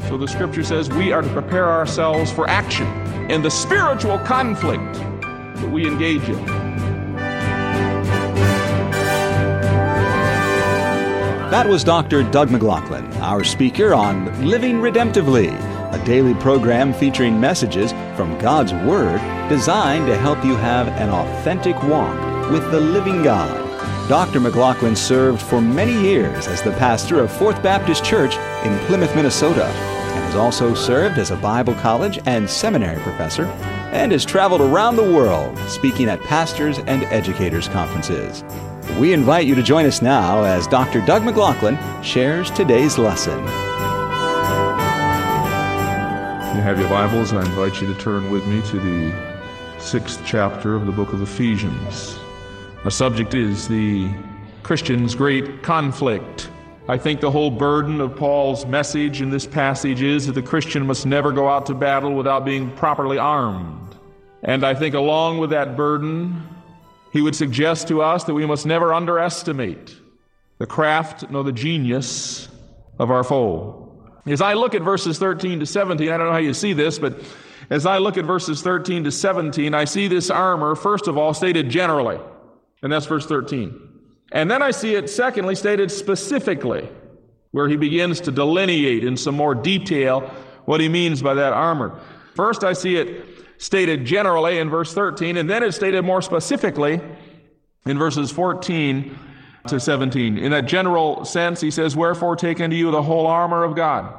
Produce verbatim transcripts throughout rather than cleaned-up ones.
So the Scripture says we are to prepare ourselves for action in the spiritual conflict that we engage in. That was Doctor Doug McLaughlin, our speaker on Living Redemptively, a daily program featuring messages from God's Word designed to help you have an authentic walk with the living God. Doctor McLaughlin served for many years as the pastor of Fourth Baptist Church in Plymouth, Minnesota, and has also served as a Bible college and seminary professor, and has traveled around the world speaking at pastors' and educators' conferences. We invite you to join us now as Doctor Doug McLaughlin shares today's lesson. You have your Bibles, and I invite you to turn with me to the sixth chapter of the book of Ephesians. Our subject is the Christian's great conflict. I think the whole burden of Paul's message in this passage is that the Christian must never go out to battle without being properly armed. And I think along with that burden, he would suggest to us that we must never underestimate the craft nor the genius of our foe. As I look at verses thirteen to seventeen, I don't know how you see this, but as I look at verses thirteen to seventeen, I see this armor, first of all, stated generally. And that's verse thirteen. And then I see it, secondly, stated specifically, where he begins to delineate in some more detail what he means by that armor. First, I see it stated generally in verse thirteen, and then it's stated more specifically in verses fourteen to seventeen. In that general sense, he says, "Wherefore take unto you the whole armor of God,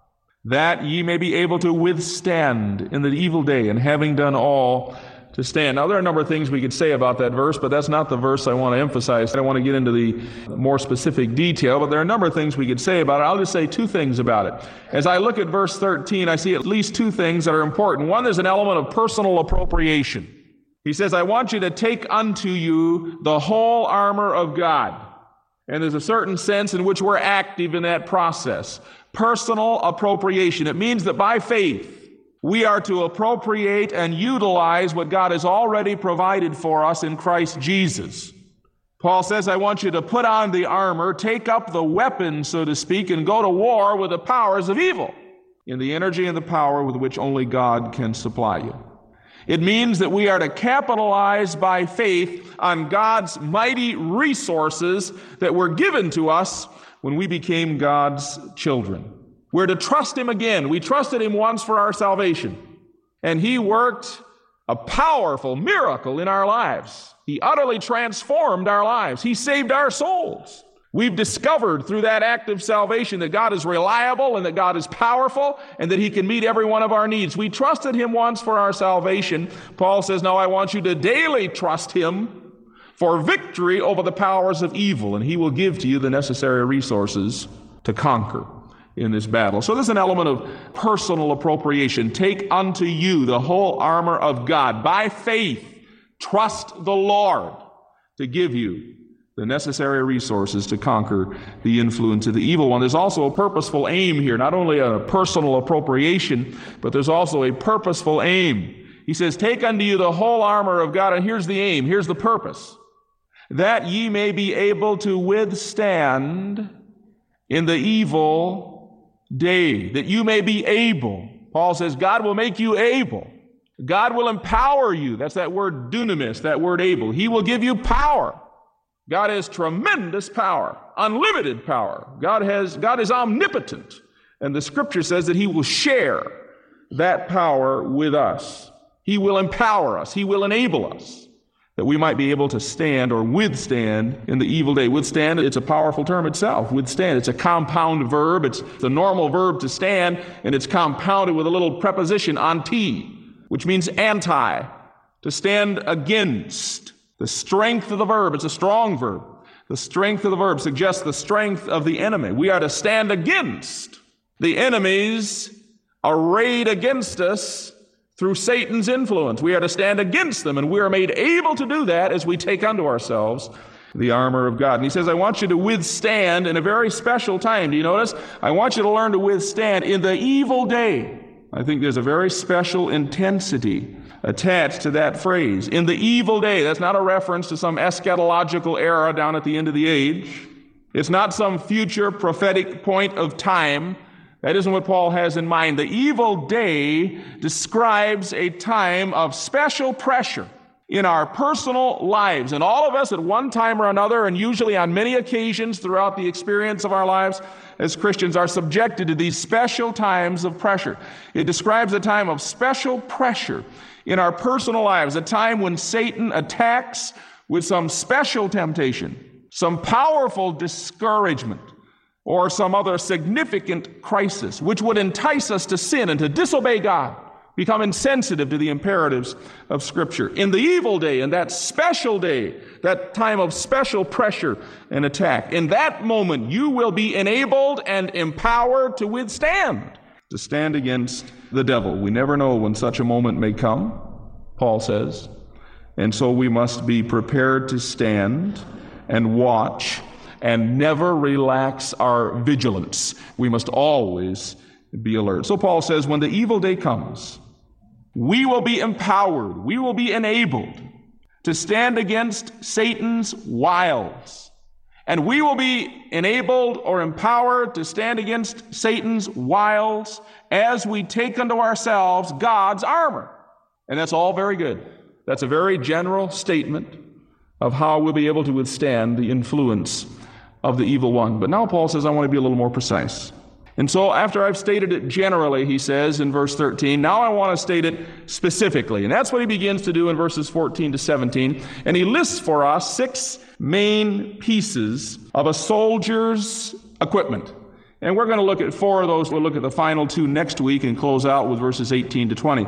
that ye may be able to withstand in the evil day, and having done all, to stand." Now, there are a number of things we could say about that verse, but that's not the verse I want to emphasize. I don't want to get into the more specific detail, but there are a number of things we could say about it. I'll just say two things about it. As I look at verse thirteen, I see at least two things that are important. One, there's an element of personal appropriation. He says, "I want you to take unto you the whole armor of God." And there's a certain sense in which we're active in that process. Personal appropriation. It means that by faith, we are to appropriate and utilize what God has already provided for us in Christ Jesus. Paul says, "I want you to put on the armor, take up the weapon, so to speak, and go to war with the powers of evil in the energy and the power with which only God can supply you." It means that we are to capitalize by faith on God's mighty resources that were given to us when we became God's children. We're to trust Him again. We trusted Him once for our salvation, and He worked a powerful miracle in our lives. He utterly transformed our lives. He saved our souls. We've discovered through that act of salvation that God is reliable and that God is powerful and that He can meet every one of our needs. We trusted Him once for our salvation. Paul says, "Now I want you to daily trust Him for victory over the powers of evil, and He will give to you the necessary resources to conquer in this battle." So there's an element of personal appropriation. Take unto you the whole armor of God. By faith, trust the Lord to give you the necessary resources to conquer the influence of the evil one. There's also a purposeful aim here, not only a personal appropriation, but there's also a purposeful aim. He says, "Take unto you the whole armor of God," and here's the aim, here's the purpose, "that ye may be able to withstand in the evil day," that you may be able. Paul says God will make you able. God will empower you. That's that word dunamis, that word able. He will give you power. God has tremendous power, unlimited power. God has, God is omnipotent. And the Scripture says that He will share that power with us. He will empower us. He will enable us that we might be able to stand or withstand in the evil day. Withstand, it's a powerful term itself. Withstand, it's a compound verb. It's the normal verb to stand, and it's compounded with a little preposition, anti, which means anti, to stand against. The strength of the verb, it's a strong verb. The strength of the verb suggests the strength of the enemy. We are to stand against the enemies arrayed against us through Satan's influence. We are to stand against them, and we are made able to do that as we take unto ourselves the armor of God. And he says, "I want you to withstand in a very special time." Do you notice? I want you to learn to withstand in the evil day. I think there's a very special intensity attached to that phrase. In the evil day. That's not a reference to some eschatological era down at the end of the age. It's not some future prophetic point of time That isn't what Paul has in mind. The evil day describes a time of special pressure in our personal lives. And all of us at one time or another, and usually on many occasions throughout the experience of our lives as Christians, are subjected to these special times of pressure. It describes a time of special pressure in our personal lives, a time when Satan attacks with some special temptation, some powerful discouragement, or some other significant crisis, which would entice us to sin and to disobey God, become insensitive to the imperatives of Scripture. In the evil day, in that special day, that time of special pressure and attack, in that moment you will be enabled and empowered to withstand, to stand against the devil. We never know when such a moment may come, Paul says, and so we must be prepared to stand and watch and never relax our vigilance. We must always be alert. So Paul says, when the evil day comes, we will be empowered, we will be enabled to stand against Satan's wiles. And we will be enabled or empowered to stand against Satan's wiles as we take unto ourselves God's armor. And that's all very good. That's a very general statement of how we'll be able to withstand the influence of the evil one. But now Paul says, I want to be a little more precise. And so after I've stated it generally, he says in verse thirteen, now I want to state it specifically. And that's what he begins to do in verses fourteen to seventeen. And he lists for us six main pieces of a soldier's equipment. And we're going to look at four of those. We'll look at the final two next week and close out with verses eighteen to twenty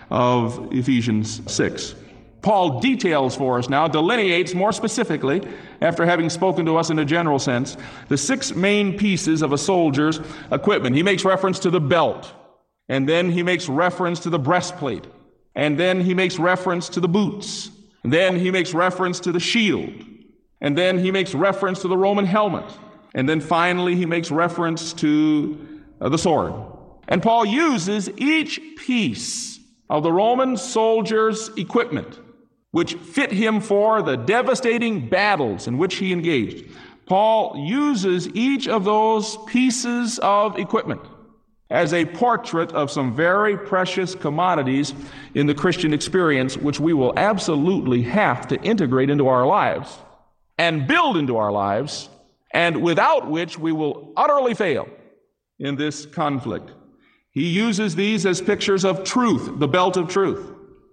of Ephesians six. Paul details for us now, delineates more specifically, after having spoken to us in a general sense, the six main pieces of a soldier's equipment. He makes reference to the belt, and then he makes reference to the breastplate, and then he makes reference to the boots, and then he makes reference to the shield, and then he makes reference to the Roman helmet, and then finally he makes reference to uh, the sword. And Paul uses each piece of the Roman soldier's equipment which fit him for the devastating battles in which he engaged. Paul uses each of those pieces of equipment as a portrait of some very precious commodities in the Christian experience, which we will absolutely have to integrate into our lives and build into our lives, and without which we will utterly fail in this conflict. He uses these as pictures of truth, the belt of truth,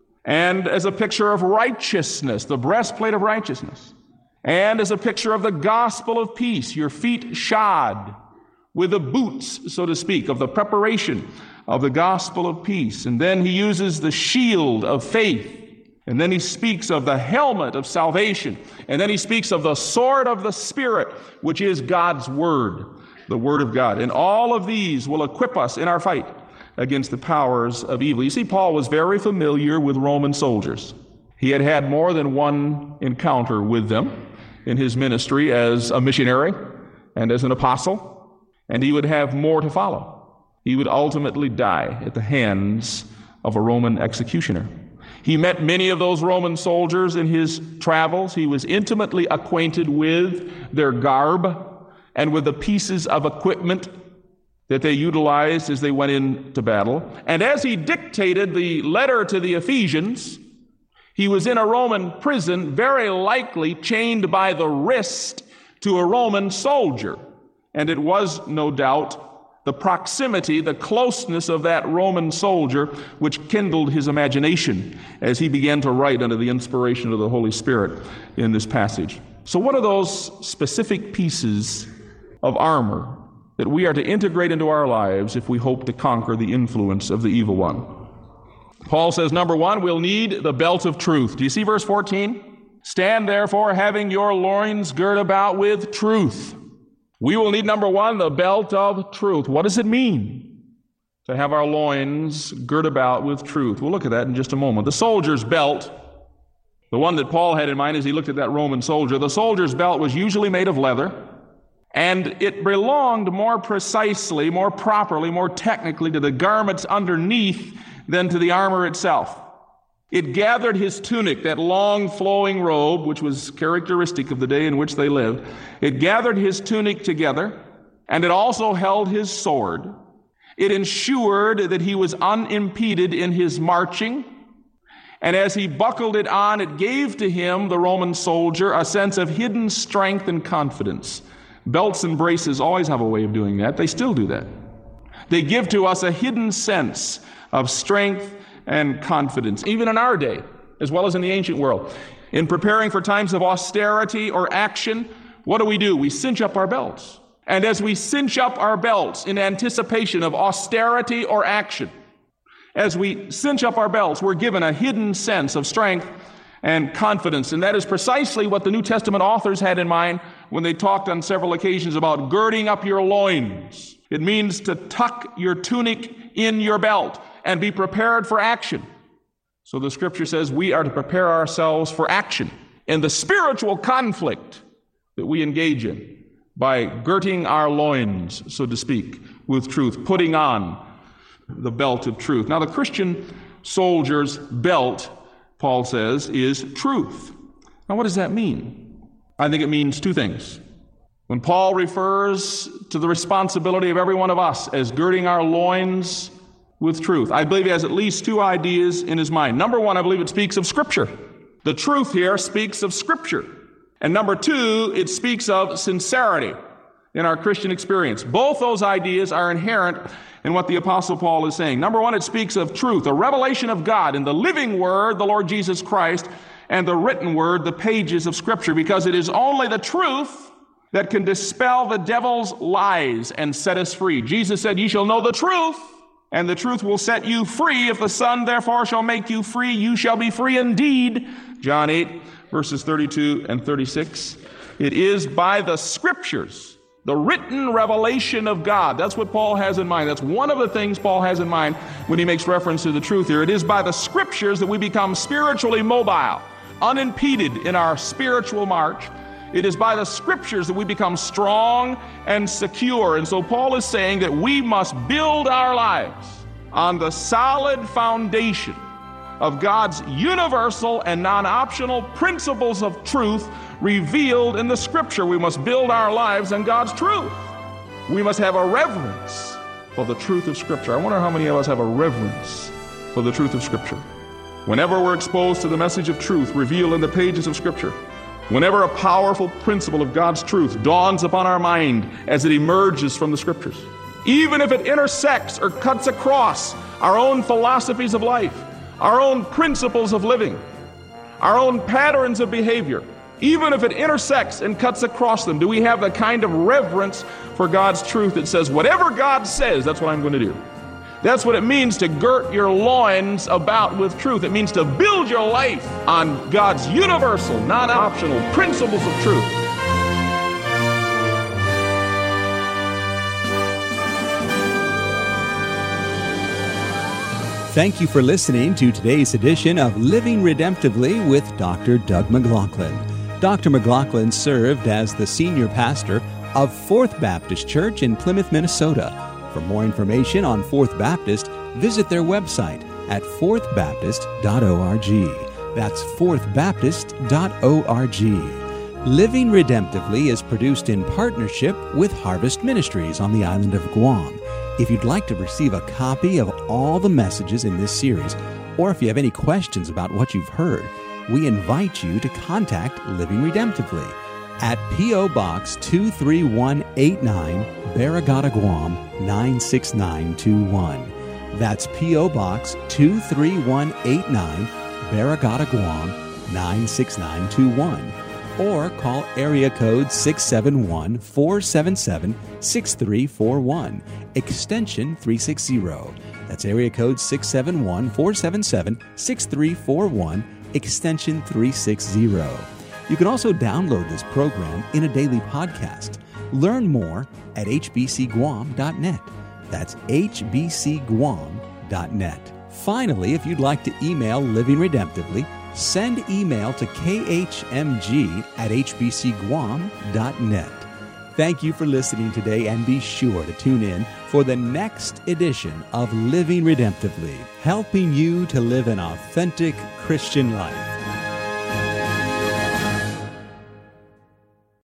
and as a picture of righteousness, the breastplate of righteousness, and as a picture of the gospel of peace, your feet shod with the boots, so to speak, of the preparation of the gospel of peace. And then he uses the shield of faith, and then he speaks of the helmet of salvation, and then he speaks of the sword of the Spirit, which is God's word, the word of God. And all of these will equip us in our fight against the powers of evil. You see, Paul was very familiar with Roman soldiers. He had had more than one encounter with them in his ministry as a missionary and as an apostle, and he would have more to follow. He would ultimately die at the hands of a Roman executioner. He met many of those Roman soldiers in his travels. He was intimately acquainted with their garb and with the pieces of equipment that they utilized as they went into battle. And as he dictated the letter to the Ephesians, he was in a Roman prison, very likely chained by the wrist to a Roman soldier. And it was, no doubt, the proximity, the closeness of that Roman soldier which kindled his imagination as he began to write under the inspiration of the Holy Spirit in this passage. So what are those specific pieces of armor that we are to integrate into our lives if we hope to conquer the influence of the evil one? Paul says, number one, we'll need the belt of truth. Do you see verse fourteen? Stand therefore, having your loins girt about with truth. We will need, number one, the belt of truth. What does it mean to have our loins girt about with truth? We'll look at that in just a moment. The soldier's belt, the one that Paul had in mind as he looked at that Roman soldier, the soldier's belt was usually made of leather, and it belonged more precisely, more properly, more technically to the garments underneath than to the armor itself. It gathered his tunic, that long flowing robe, which was characteristic of the day in which they lived. It gathered his tunic together, and it also held his sword. It ensured that he was unimpeded in his marching. And as he buckled it on, it gave to him, the Roman soldier, a sense of hidden strength and confidence. Belts and braces always have a way of doing that. They still do that. They give to us a hidden sense of strength and confidence, even in our day, as well as in the ancient world. In preparing for times of austerity or action, what do we do? We cinch up our belts. And as we cinch up our belts in anticipation of austerity or action, as we cinch up our belts, we're given a hidden sense of strength and confidence. And that is precisely what the New Testament authors had in mind when they talked on several occasions about girding up your loins. It means to tuck your tunic in your belt and be prepared for action. So the Scripture says we are to prepare ourselves for action in the spiritual conflict that we engage in by girding our loins, so to speak, with truth, putting on the belt of truth. Now, the Christian soldier's belt, Paul says, is truth. Now, what does that mean? I think it means two things. When Paul refers to the responsibility of every one of us as girding our loins with truth, I believe he has at least two ideas in his mind. Number one, I believe it speaks of Scripture. The truth here speaks of Scripture. And number two, it speaks of sincerity in our Christian experience. Both those ideas are inherent in what the Apostle Paul is saying. Number one, it speaks of truth, a revelation of God in the living Word, the Lord Jesus Christ, and the written Word, the pages of Scripture, because it is only the truth that can dispel the devil's lies and set us free. Jesus said, "Ye shall know the truth, and the truth will set you free. If the Son therefore shall make you free, you shall be free indeed." John eight, verses thirty-two and thirty-six. It is by the Scriptures, the written revelation of God. That's what Paul has in mind. That's one of the things Paul has in mind when he makes reference to the truth here. It is by the Scriptures that we become spiritually mobile, unimpeded in our spiritual march. It is by the Scriptures that we become strong and secure. And so Paul is saying that we must build our lives on the solid foundation of God's universal and non-optional principles of truth revealed in the Scripture. We must build our lives on God's truth. We must have a reverence for the truth of Scripture. I wonder how many of us have a reverence for the truth of Scripture. Whenever we're exposed to the message of truth revealed in the pages of Scripture, whenever a powerful principle of God's truth dawns upon our mind as it emerges from the Scriptures, even if it intersects or cuts across our own philosophies of life, our own principles of living, our own patterns of behavior, even if it intersects and cuts across them, do we have the kind of reverence for God's truth that says, whatever God says, that's what I'm going to do? That's what it means to girt your loins about with truth. It means to build your life on God's universal, non-optional principles of truth. Thank you for listening to today's edition of Living Redemptively with Doctor Doug McLaughlin. Doctor McLaughlin served as the senior pastor of Fourth Baptist Church in Plymouth, Minnesota. For more information on Fourth Baptist, visit their website at fourth baptist dot org. That's fourth baptist dot org. Living Redemptively is produced in partnership with Harvest Ministries on the island of Guam. If you'd like to receive a copy of all the messages in this series, or if you have any questions about what you've heard, we invite you to contact Living Redemptively at P O. Box two three one eight nine, Barragata, Guam nine six nine two one. That's P O. Box two three one eight nine, Barragata, Guam nine six nine two one. Or call area code six seven one, four seven seven, six three four one, extension three sixty. That's area code six seven one, four seven seven, six three four one, extension three sixty. You can also download this program in a daily podcast. Learn more at h b c guam dot net. That's h b c guam dot net. Finally, if you'd like to email Living Redemptively, send email to k h m g at h b c guam dot net. Thank you for listening today, and be sure to tune in for the next edition of Living Redemptively, helping you to live an authentic Christian life.